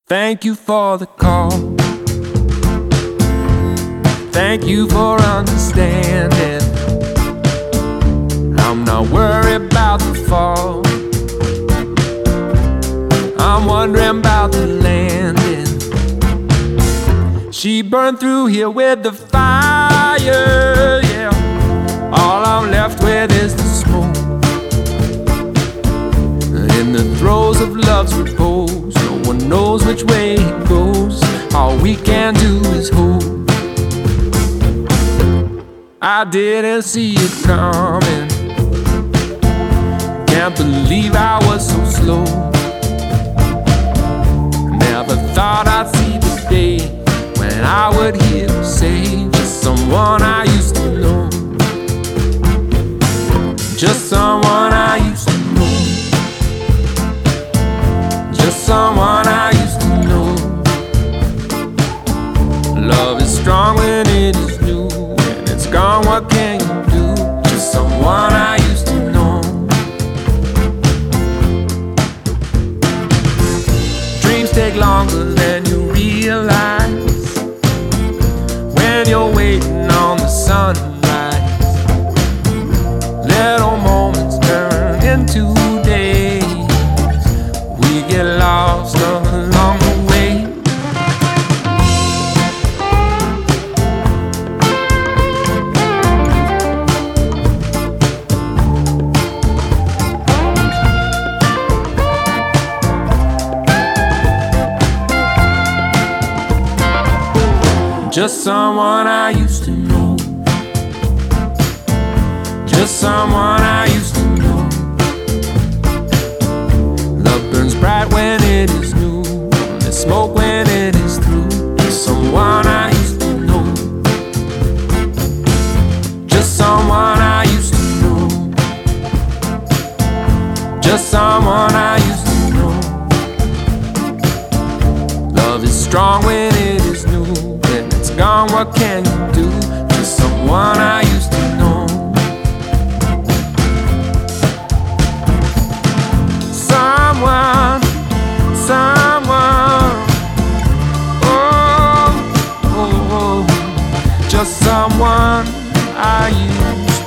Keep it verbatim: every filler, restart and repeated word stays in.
Thank you for the call. Thank you for understanding. I'm not worried about the fall. I'm wondering about the landing. She burned through here with the fire, yeah. All I'm left with is the smoke. In the throes of love's repose, no one knows which way it goes. All we can do is hope. I didn't see it coming. Can't believe I was so slow. Never thought I'd see the day when I would hear her say, just someone I used to know. Just someone I used to know. Just someone I used to know. Love is strong when it is new. When it's gone, what can you do? Just someone I used to know. Dreams take longer than you realize when you're waiting on the sunrise. Little moments turn into days. We get lost along the way. Just someone I used to know. Just someone I used to know. Love burns bright when it is new. There's smoke when it is through. Just someone I used to know. Just someone I used to know. Just someone I used to know. Love is strong when it is new. When it's gone, what can you do? Just someone I used to know. Someone, someone, oh, oh, oh, just someone I used